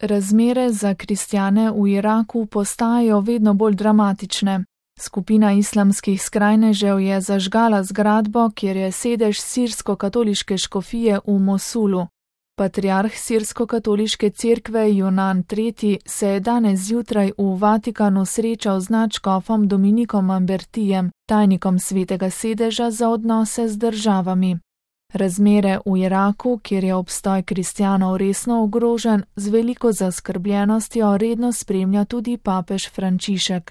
Razmere za kristjane v Iraku postajajo vedno bolj dramatične. Skupina islamskih skrajnežev je zažgala zgradbo, kjer je sedež sirsko-katoliške škofije v Mosulu. Patriarh sirsko-katoliške cerkve Junan III. Se je danes zjutraj v Vatikanu srečal z nadškofom Dominikom Ambertijem, tajnikom svetega sedeža za odnose z državami. Razmere v Iraku, kjer je obstoj kristjanov resno ogrožen, z veliko zaskrbljenostjo redno spremlja tudi papež Frančišek.